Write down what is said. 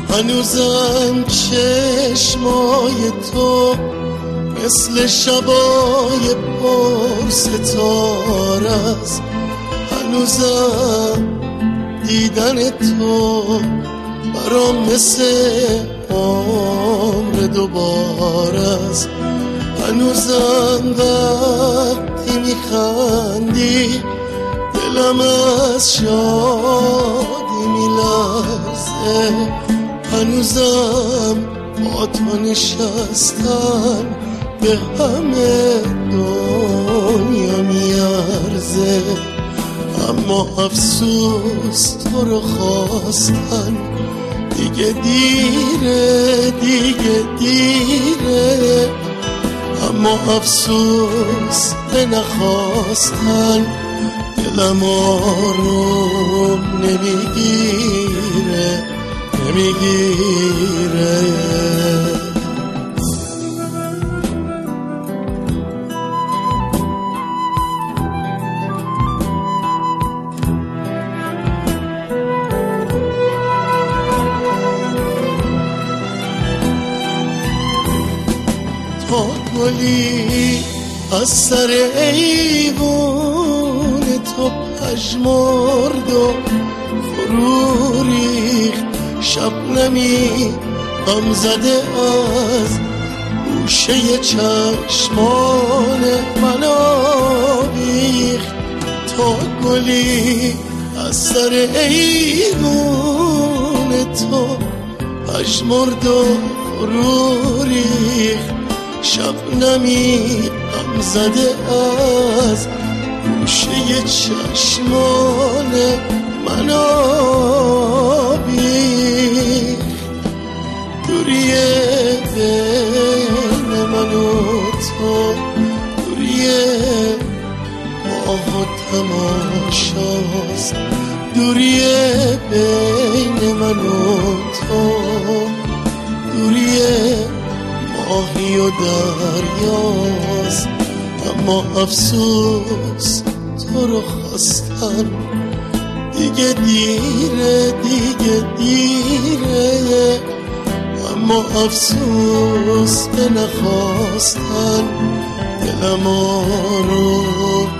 هنوزم چشمای تو مثل شبای پر ستاره است، هنوزم دیدن تو برام مثل عمر دوباره است، هنوزم وقتی میخندی دلم از شادی میلرزه، هنوزم با تو نشستن به همه دنیا میارزه، اما افسوس تو رو خواستن دیگه دیره، دیگه دیره، اما افسوس به نخواستن دلم آروم نمیگیره، نمیگیره. تا گلی از سر ایوون تو پژمرد و فرو ریخت، شبنمی غم زده از گوشه چشمان من آویخت، تا گلی از سر ایوون تو پژمرد و فرو ریخت، شبنمی غم زده از گوشه چشمان من آویخت، دوریه بین من و تو، دوریه ماه و تماشاست، دوریه بین من و تو، دوریه ماهی و دریاست، اما افسوس تو رو خواستن دیگه دیره، دیگه دیره، اما افسوس به نخواستن دلم آروم